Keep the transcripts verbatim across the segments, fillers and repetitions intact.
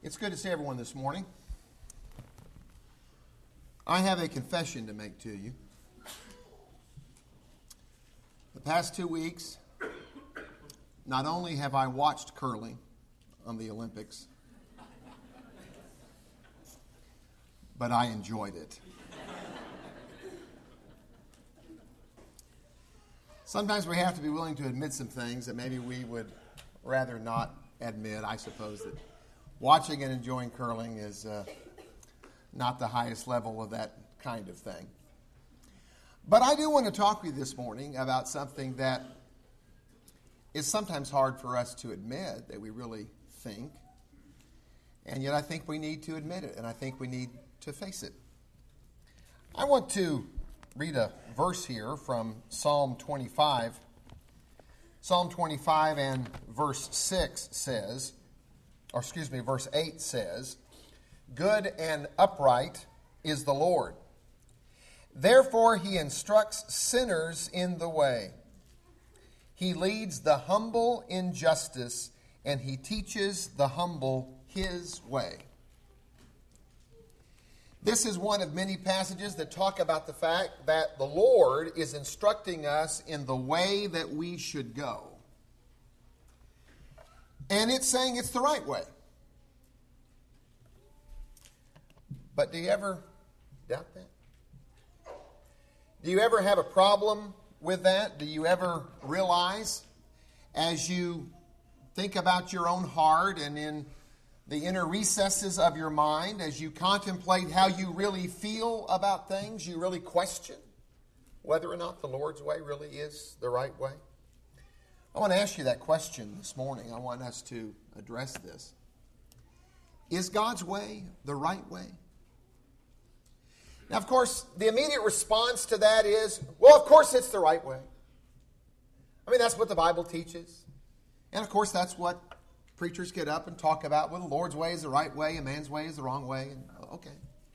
It's good to see everyone this morning. I have a confession to make to you. The past two weeks, not only have I watched curling on the Olympics, but I enjoyed it. Sometimes we have to be willing to admit some things that maybe we would rather not admit. I suppose that watching and enjoying curling is uh, not the highest level of that kind of thing. But I do want to talk with you this morning about something that is sometimes hard for us to admit that we really think. And yet I think we need to admit it, and I think we need to face it. I want to read a verse here from Psalm twenty-five. Psalm twenty-five and verse six says, or excuse me, verse eight says, "Good and upright is the Lord. Therefore he instructs sinners in the way. He leads the humble in justice, and he teaches the humble his way." This is one of many passages that talk about the fact that the Lord is instructing us in the way that we should go. And it's saying it's the right way. But do you ever doubt that? Do you ever have a problem with that? Do you ever realize, as you think about your own heart and in the inner recesses of your mind, as you contemplate how you really feel about things, you really question whether or not the Lord's way really is the right way? I want to ask you that question this morning. I want us to address this. Is God's way the right way? Now, of course, the immediate response to that is, well, of course it's the right way. I mean, that's what the Bible teaches. And, of course, that's what preachers get up and talk about. Well, the Lord's way is the right way, and man's way is the wrong way. And, okay.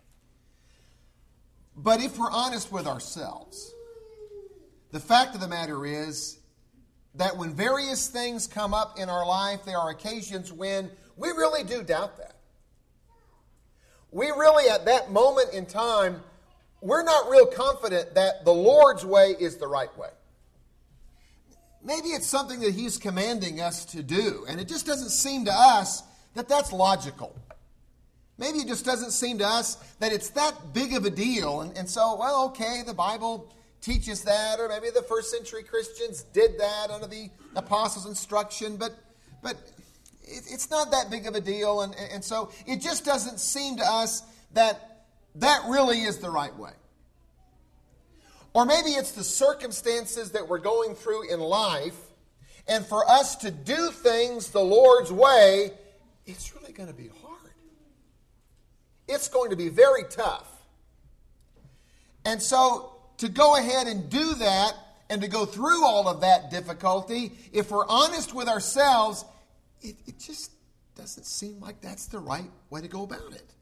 But if we're honest with ourselves, the fact of the matter is that when various things come up in our life, there are occasions when we really do doubt that. We really, at that moment in time, we're not real confident that the Lord's way is the right way. Maybe it's something that He's commanding us to do, and it just doesn't seem to us that that's logical. Maybe it just doesn't seem to us that it's that big of a deal, and, and so, well, okay, the Bible teaches that, or maybe the first century Christians did that under the apostles' instruction, but but it, it's not that big of a deal, and, and so it just doesn't seem to us that that really is the right way. Or maybe it's the circumstances that we're going through in life, and for us to do things the Lord's way, it's really going to be hard. It's going to be very tough. And so to go ahead and do that, and to go through all of that difficulty, if we're honest with ourselves, it, it just doesn't seem like that's the right way to go about it.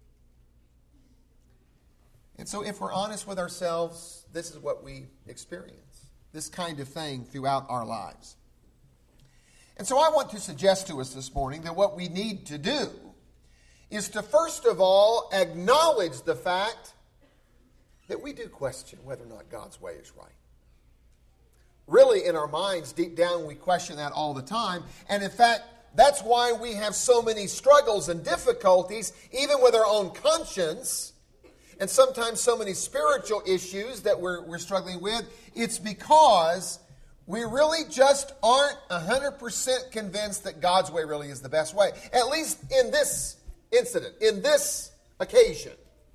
And so if we're honest with ourselves, this is what we experience. This kind of thing throughout our lives. And so I want to suggest to us this morning that what we need to do is to first of all acknowledge the fact that we do question whether or not God's way is right. Really, in our minds, deep down, we question that all the time. And in fact, that's why we have so many struggles and difficulties, even with our own conscience, and sometimes so many spiritual issues that we're, we're struggling with. It's because we really just aren't one hundred percent convinced that God's way really is the best way. At least in this incident, in this occasion.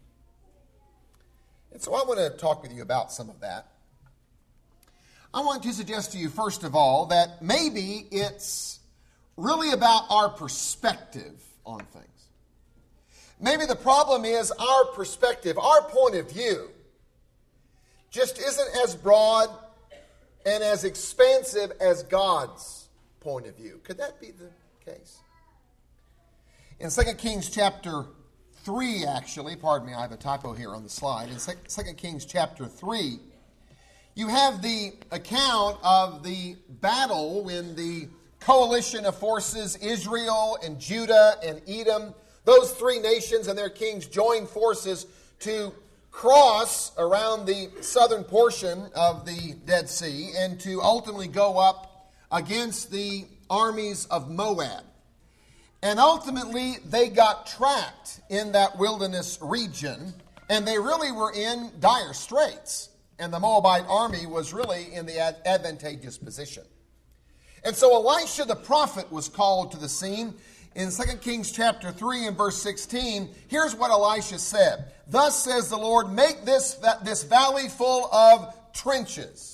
And so I want to talk with you about some of that. I want to suggest to you, first of all, that maybe it's really about our perspective on things. Maybe the problem is our perspective, our point of view, just isn't as broad and as expansive as God's point of view. Could that be the case? In Second Kings chapter three, actually, pardon me, I have a typo here on the slide. In Second Kings chapter three, you have the account of the battle when the coalition of forces, Israel and Judah and Edom, those three nations and their kings joined forces to cross around the southern portion of the Dead Sea and to ultimately go up against the armies of Moab. And ultimately, they got trapped in that wilderness region, and they really were in dire straits. And the Moabite army was really in the advantageous position. And so Elisha the prophet was called to the scene. In Second Kings chapter three and verse sixteen, here's what Elisha said. Thus says the Lord, make this, this valley full of trenches.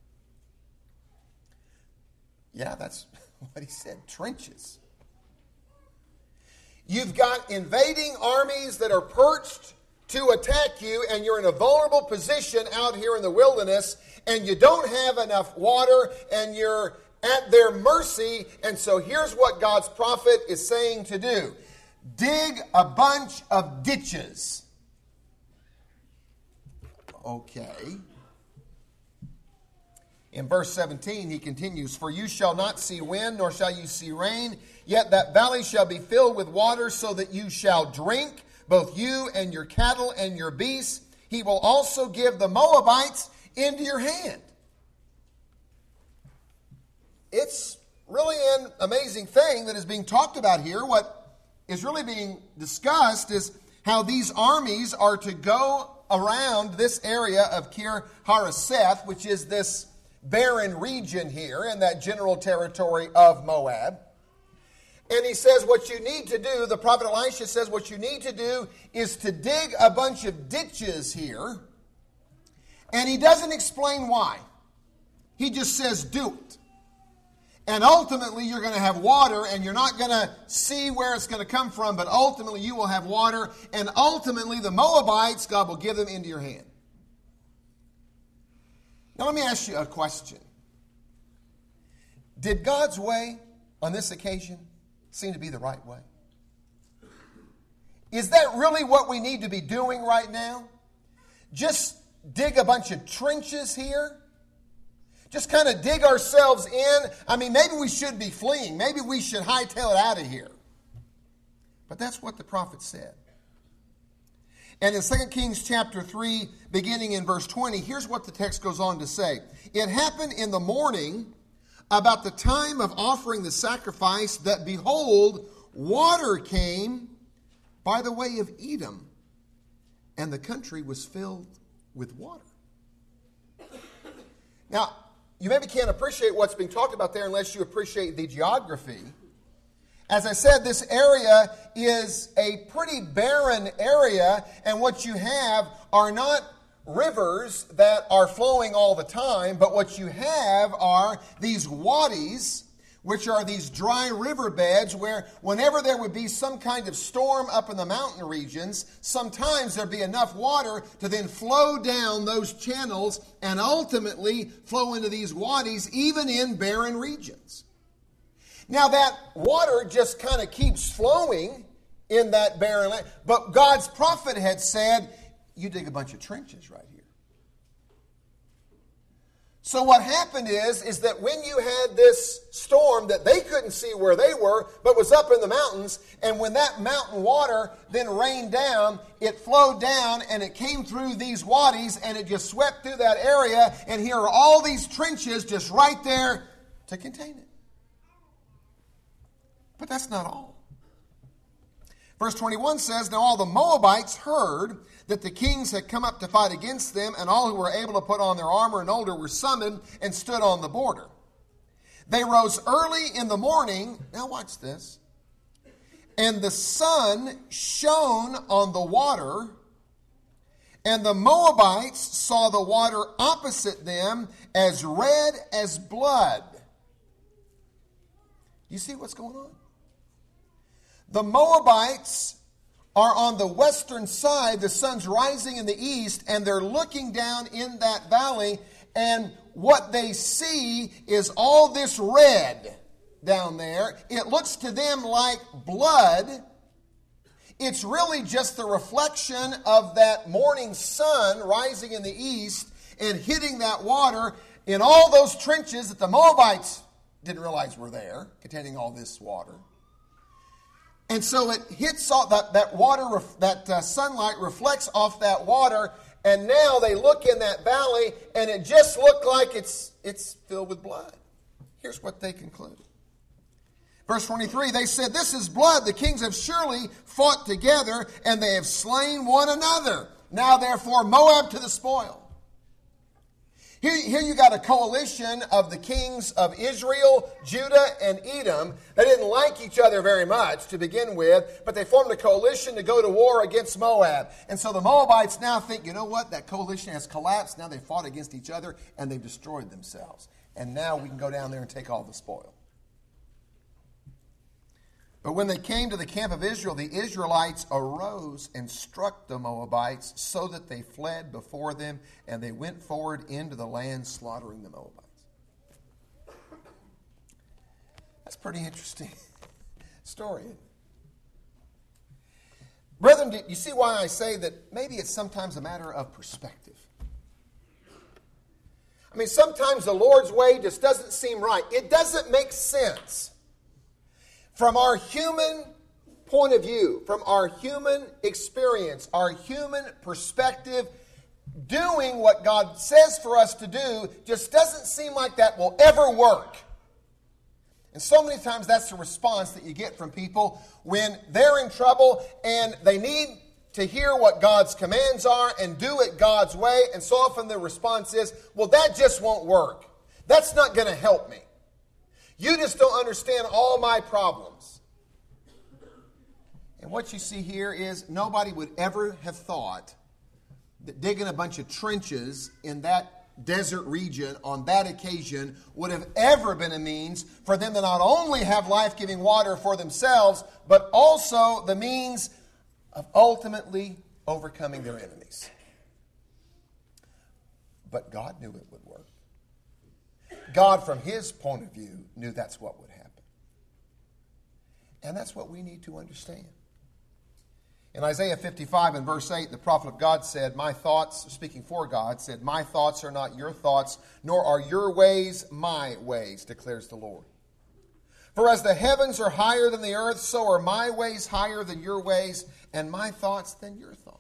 Yeah, that's what he said, trenches. You've got invading armies that are perched to attack you, and you're in a vulnerable position out here in the wilderness, and you don't have enough water, and you're at their mercy. And so here's what God's prophet is saying to do. Dig a bunch of ditches. Okay. In verse seventeen, he continues, for you shall not see wind, nor shall you see rain, yet that valley shall be filled with water, so that you shall drink, both you and your cattle and your beasts. He will also give the Moabites into your hand. It's really an amazing thing that is being talked about here. What is really being discussed is how these armies are to go around this area of Kir Hareseth, which is this barren region here in that general territory of Moab. And he says what you need to do, the prophet Elisha says what you need to do is to dig a bunch of ditches here. And he doesn't explain why. He just says do it. And ultimately you're going to have water, and you're not going to see where it's going to come from, but ultimately you will have water, and ultimately the Moabites, God will give them into your hand. Now let me ask you a question. Did God's way on this occasion seem to be the right way? Is that really what we need to be doing right now? Just dig a bunch of trenches here? Just kind of dig ourselves in? I mean, maybe we should be fleeing. Maybe we should hightail it out of here. But that's what the prophet said. And in Second Kings chapter three, beginning in verse twenty, here's what the text goes on to say. It happened in the morning, about the time of offering the sacrifice, that behold, water came by the way of Edom, and the country was filled with water. Now, you maybe can't appreciate what's being talked about there unless you appreciate the geography. As I said, this area is a pretty barren area, and what you have are not rivers that are flowing all the time, but what you have are these wadis, which are these dry riverbeds where whenever there would be some kind of storm up in the mountain regions, sometimes there'd be enough water to then flow down those channels and ultimately flow into these wadis, even in barren regions. Now that water just kind of keeps flowing in that barren land, but God's prophet had said, you dig a bunch of trenches right here. So what happened is, is that when you had this storm that they couldn't see where they were, but was up in the mountains, and when that mountain water then rained down, it flowed down and it came through these wadis and it just swept through that area, and here are all these trenches just right there to contain it. But that's not all. Verse twenty-one says, now all the Moabites heard that the kings had come up to fight against them, and all who were able to put on their armor and older were summoned and stood on the border. They rose early in the morning, now watch this, and the sun shone on the water, and the Moabites saw the water opposite them as red as blood. You see what's going on? The Moabites are on the western side. The sun's rising in the east, and they're looking down in that valley, and what they see is all this red down there. It looks to them like blood. It's really just the reflection of that morning sun rising in the east and hitting that water in all those trenches that the Moabites didn't realize were there, containing all this water. And so it hits all that, that water, that uh, sunlight reflects off that water, and now they look in that valley, and it just looked like it's, it's filled with blood. Here's what they conclude. Verse twenty-three, they said, "This is blood. The kings have surely fought together, and they have slain one another. Now, therefore, Moab to the spoil." Here, here you got a coalition of the kings of Israel, Judah, and Edom. They didn't like each other very much to begin with, but they formed a coalition to go to war against Moab. And so the Moabites now think, you know what, that coalition has collapsed. Now they fought against each other, and they've destroyed themselves. And now we can go down there and take all the spoil. But when they came to the camp of Israel, the Israelites arose and struck the Moabites so that they fled before them, and they went forward into the land, slaughtering the Moabites. That's a pretty interesting story. Brethren, do you see why I say that maybe it's sometimes a matter of perspective? I mean, sometimes the Lord's way just doesn't seem right. It doesn't make sense. From our human point of view, from our human experience, our human perspective, doing what God says for us to do just doesn't seem like that will ever work. And so many times that's the response that you get from people when they're in trouble and they need to hear what God's commands are and do it God's way. And so often the response is, well, that just won't work. That's not going to help me. You just don't understand all my problems. And what you see here is nobody would ever have thought that digging a bunch of trenches in that desert region on that occasion would have ever been a means for them to not only have life-giving water for themselves, but also the means of ultimately overcoming their enemies. But God knew it would work. God, from his point of view, knew that's what would happen. And that's what we need to understand. In Isaiah fifty-five and verse eight, the prophet of God said, "My thoughts," speaking for God, said, "My thoughts are not your thoughts, nor are your ways my ways, declares the Lord. For as the heavens are higher than the earth, so are my ways higher than your ways, and my thoughts than your thoughts."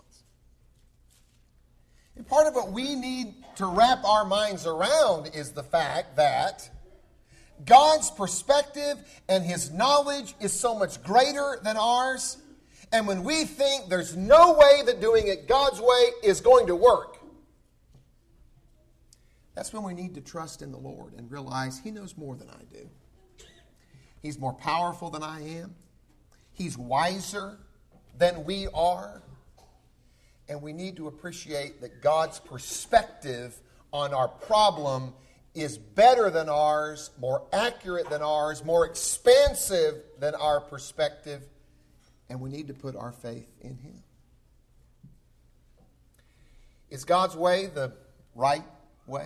And part of what we need to wrap our minds around is the fact that God's perspective and his knowledge is so much greater than ours. And when we think there's no way that doing it God's way is going to work, that's when we need to trust in the Lord and realize he knows more than I do. He's more powerful than I am. He's wiser than we are. And we need to appreciate that God's perspective on our problem is better than ours, more accurate than ours, more expansive than our perspective. And we need to put our faith in him. Is God's way the right way?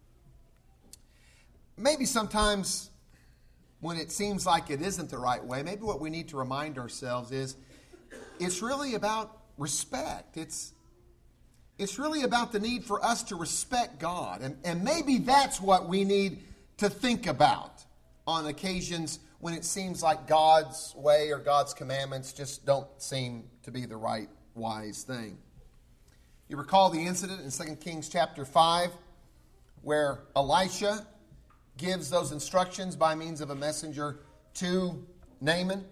Maybe sometimes when it seems like it isn't the right way, maybe what we need to remind ourselves is it's really about respect. It's it's really about the need for us to respect God. And, and maybe that's what we need to think about on occasions when it seems like God's way or God's commandments just don't seem to be the right, wise thing. You recall the incident in Second Kings chapter five where Elisha gives those instructions by means of a messenger to Naaman.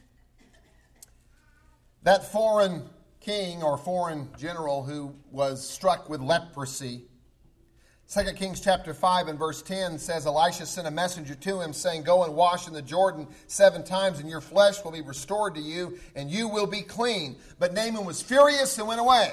That foreign king or foreign general who was struck with leprosy. Second Kings chapter five and verse ten says, Elisha sent a messenger to him saying, "Go and wash in the Jordan seven times and your flesh will be restored to you and you will be clean." But Naaman was furious and went away.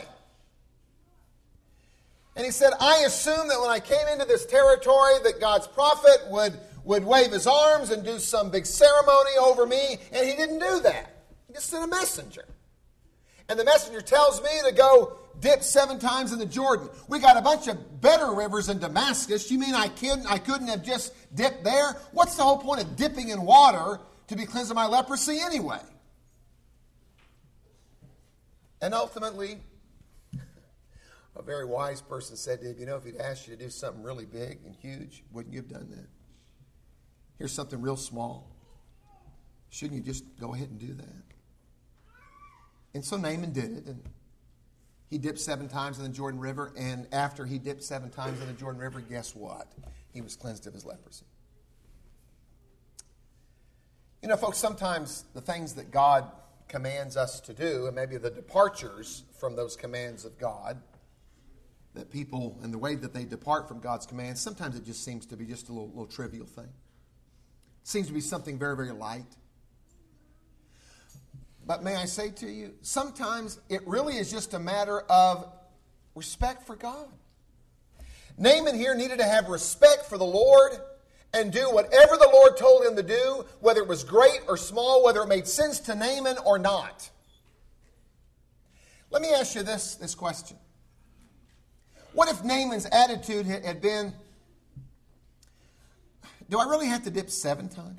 And he said, I assumed that when I came into this territory that God's prophet would, would wave his arms and do some big ceremony over me, and he didn't do that. He just sent a messenger. And the messenger tells me to go dip seven times in the Jordan. We got a bunch of better rivers in Damascus. You mean I couldn't, I couldn't have just dipped there? What's the whole point of dipping in water to be cleansed of my leprosy anyway? And ultimately, a very wise person said to him, you know, if he'd asked you to do something really big and huge, wouldn't you have done that? Here's something real small. Shouldn't you just go ahead and do that? And so Naaman did it, and he dipped seven times in the Jordan River, and after he dipped seven times in the Jordan River, guess what? He was cleansed of his leprosy. You know, folks, sometimes the things that God commands us to do, and maybe the departures from those commands of God, that people, and the way that they depart from God's commands, sometimes it just seems to be just a little, little trivial thing. It seems to be something very, very light. But may I say to you, sometimes it really is just a matter of respect for God. Naaman here needed to have respect for the Lord and do whatever the Lord told him to do, whether it was great or small, whether it made sense to Naaman or not. Let me ask you this, this question. What if Naaman's attitude had been, do I really have to dip seven times?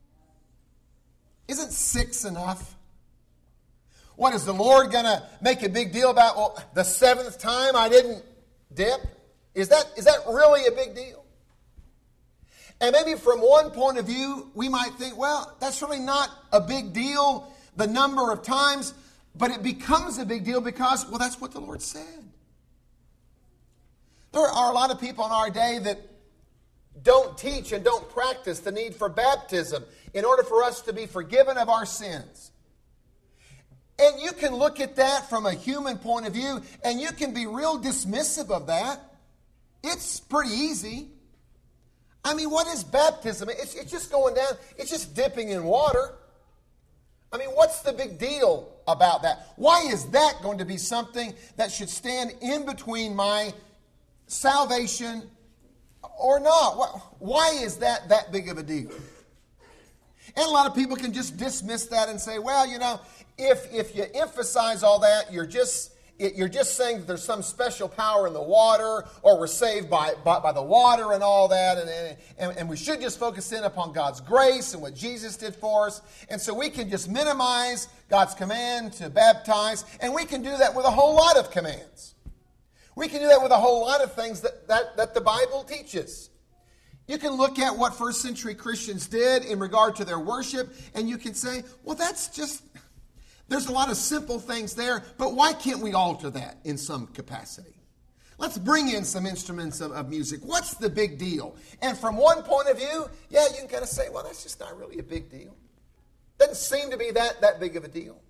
Isn't six enough? What, is the Lord going to make a big deal about, well, the seventh time I didn't dip? Is that, is that really a big deal? And maybe from one point of view, we might think, well, that's really not a big deal, the number of times, but it becomes a big deal because, well, that's what the Lord said. There are a lot of people in our day that don't teach and don't practice the need for baptism in order for us to be forgiven of our sins. And you can look at that from a human point of view, and you can be real dismissive of that. It's pretty easy. I mean, what is baptism? It's, it's just going down. It's just dipping in water. I mean, what's the big deal about that? Why is that going to be something that should stand in between my salvation or not? Why is that that big of a deal? And a lot of people can just dismiss that and say, well, you know, if if you emphasize all that, you're just you're just saying that there's some special power in the water, or we're saved by by, by the water and all that, and, and and we should just focus in upon God's grace and what Jesus did for us. And so we can just minimize God's command to baptize, and we can do that with a whole lot of commands. We can do that with a whole lot of things that, that, that the Bible teaches. You can look at what first century Christians did in regard to their worship, and you can say, well, that's just, there's a lot of simple things there, but why can't we alter that in some capacity? Let's bring in some instruments of, of music. What's the big deal? And from one point of view, yeah, you can kind of say, well, that's just not really a big deal. Doesn't seem to be that, that big of a deal.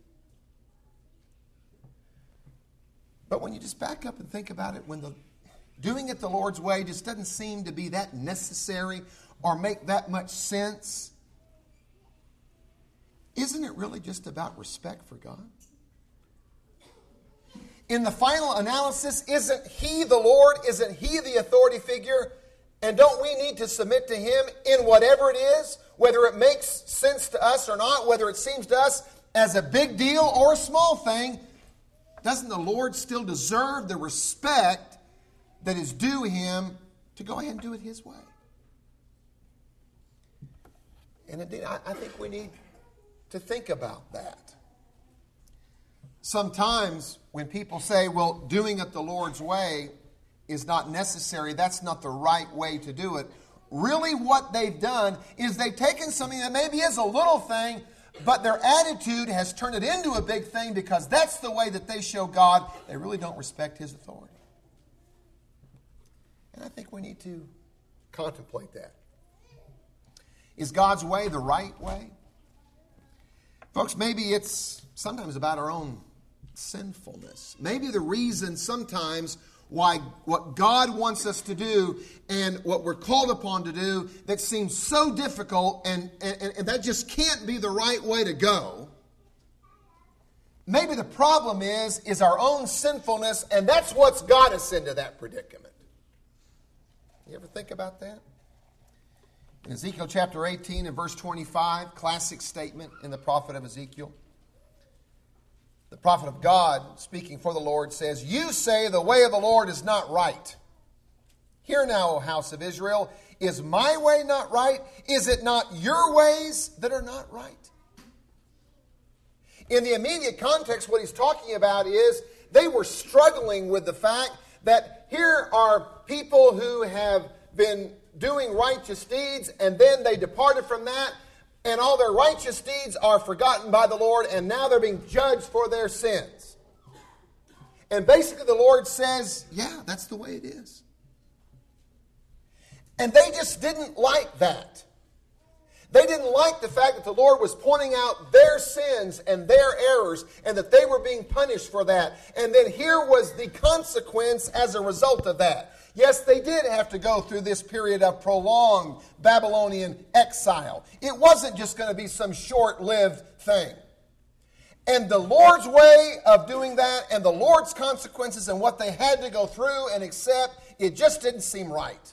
But when you just back up and think about it, when the doing it the Lord's way just doesn't seem to be that necessary or make that much sense, isn't it really just about respect for God? In the final analysis, isn't He the Lord? Isn't He the authority figure? And don't we need to submit to Him in whatever it is, whether it makes sense to us or not, whether it seems to us as a big deal or a small thing? Doesn't the Lord still deserve the respect that is due Him to go ahead and do it His way? And indeed, I, I think we need to think about that. Sometimes when people say, well, doing it the Lord's way is not necessary, that's not the right way to do it, really what they've done is they've taken something that maybe is a little thing, but their attitude has turned it into a big thing because that's the way that they show God. They really don't respect His authority. And I think we need to contemplate that. Is God's way the right way? Folks, maybe it's sometimes about our own sinfulness. Maybe the reason sometimes why what God wants us to do and what we're called upon to do that seems so difficult and, and, and that just can't be the right way to go. Maybe the problem is, is our own sinfulness, and that's what's got us into that predicament. You ever think about that? In Ezekiel chapter eighteen and verse twenty-five, classic statement in the prophet of Ezekiel. The prophet of God, speaking for the Lord, says, "You say the way of the Lord is not right. Hear now, O house of Israel, is my way not right? Is it not your ways that are not right?" In the immediate context, what he's talking about is they were struggling with the fact that here are people who have been doing righteous deeds, and then they departed from that. and all their righteous deeds are forgotten by the Lord, and now they're being judged for their sins. And basically the Lord says, yeah, that's the way it is. And they just didn't like that. They didn't like the fact that the Lord was pointing out their sins and their errors and that they were being punished for that. And then here was the consequence as a result of that. Yes, they did have to go through this period of prolonged Babylonian exile. It wasn't just going to be some short-lived thing. And the Lord's way of doing that and the Lord's consequences and what they had to go through and accept, it just didn't seem right.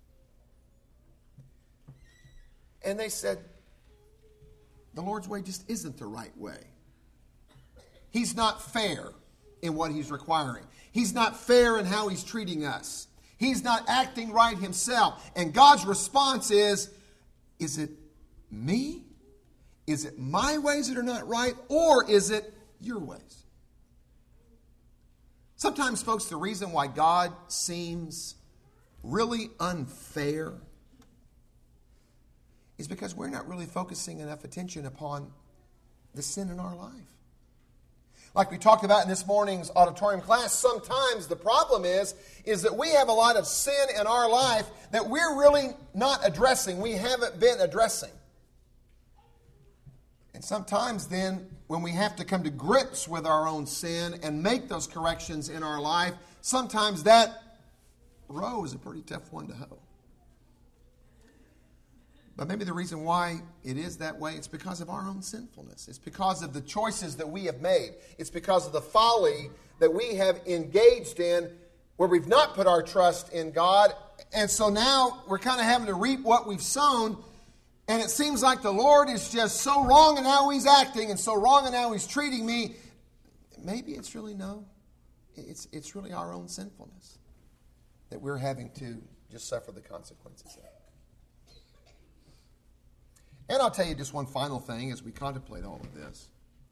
And they said, the Lord's way just isn't the right way. He's not fair in what He's requiring. He's not fair in how He's treating us. He's not acting right Himself. And God's response is, is it me? Is it my ways that are not right? Or is it your ways? Sometimes, folks, the reason why God seems really unfair is because we're not really focusing enough attention upon the sin in our life. Like we talked about in this morning's auditorium class, sometimes the problem is, is that we have a lot of sin in our life that we're really not addressing. We haven't been addressing. And sometimes then, when we have to come to grips with our own sin and make those corrections in our life, sometimes that row is a pretty tough one to hoe. But maybe the reason why it is that way, it's because of our own sinfulness. It's because of the choices that we have made. It's because of the folly that we have engaged in where we've not put our trust in God. And so now we're kind of having to reap what we've sown. And it seems like the Lord is just so wrong in how He's acting and so wrong in how He's treating me. Maybe it's really no. It's, it's really our own sinfulness that we're having to just suffer the consequences of. And I'll tell you just one final thing as we contemplate all of this.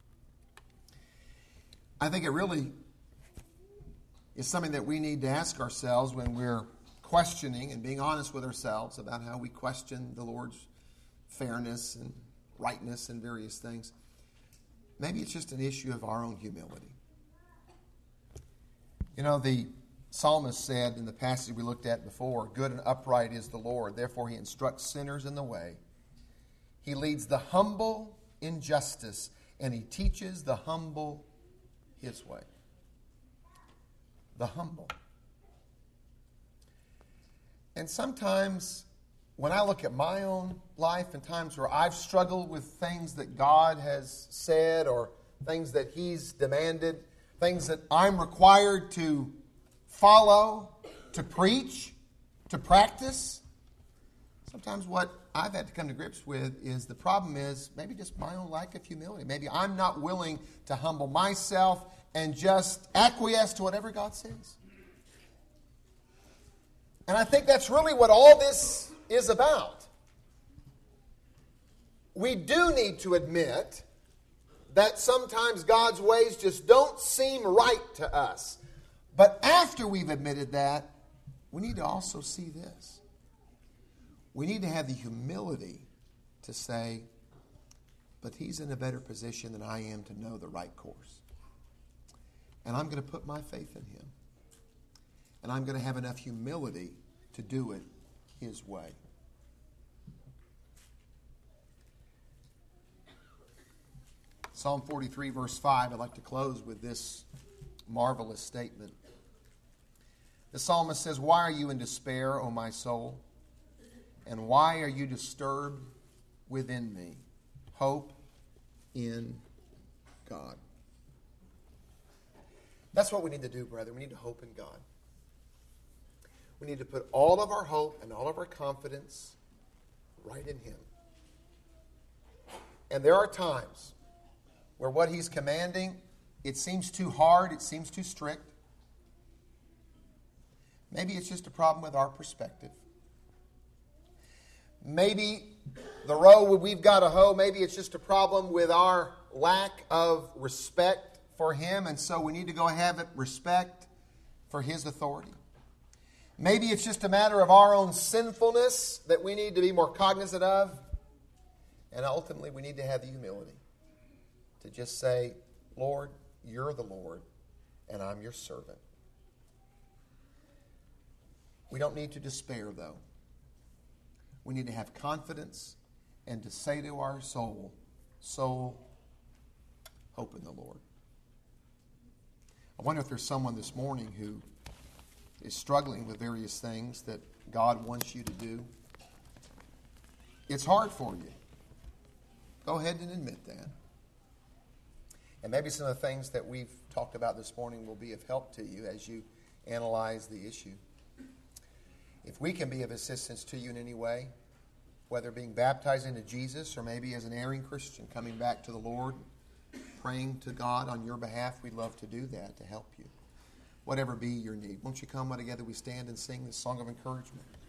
I think it really is something that we need to ask ourselves when we're questioning and being honest with ourselves about how we question the Lord's fairness and rightness and various things. Maybe it's just an issue of our own humility. You know, the psalmist said in the passage we looked at before, good and upright is the Lord, therefore He instructs sinners in the way. He leads the humble in justice, and He teaches the humble His way. The humble. And sometimes when I look at my own life and times where I've struggled with things that God has said or things that He's demanded, things that I'm required to follow, to preach, to practice, sometimes what I've had to come to grips with is the problem is maybe just my own lack of humility. Maybe I'm not willing to humble myself and just acquiesce to whatever God says. And I think that's really what all this is about. We do need to admit that sometimes God's ways just don't seem right to us. But after we've admitted that, we need to also see this. We need to have the humility to say, but He's in a better position than I am to know the right course. And I'm going to put my faith in Him. And I'm going to have enough humility to do it His way. Psalm forty-three, verse five, I'd like to close with this marvelous statement. The psalmist says, why are you in despair, O my soul? And why are you disturbed within me? Hope in God. That's what we need to do, brother. We need to hope in God. We need to put all of our hope and all of our confidence right in Him. And there are times where what He's commanding, it seems too hard, it seems too strict. Maybe it's just a problem with our perspective. Maybe the row we've got to hoe, maybe it's just a problem with our lack of respect for Him, and so we need to go have it respect for His authority. Maybe it's just a matter of our own sinfulness that we need to be more cognizant of. And ultimately, we need to have the humility to just say, Lord, you're the Lord, and I'm your servant. We don't need to despair, though. We need to have confidence and to say to our soul, soul, hope in the Lord. I wonder if there's someone this morning who is struggling with various things that God wants you to do. It's hard for you. Go ahead and admit that. And maybe some of the things that we've talked about this morning will be of help to you as you analyze the issue. If we can be of assistance to you in any way, whether being baptized into Jesus or maybe as an erring Christian coming back to the Lord, praying to God on your behalf, we'd love to do that to help you. Whatever be your need. Won't you come together, we stand and sing this song of encouragement.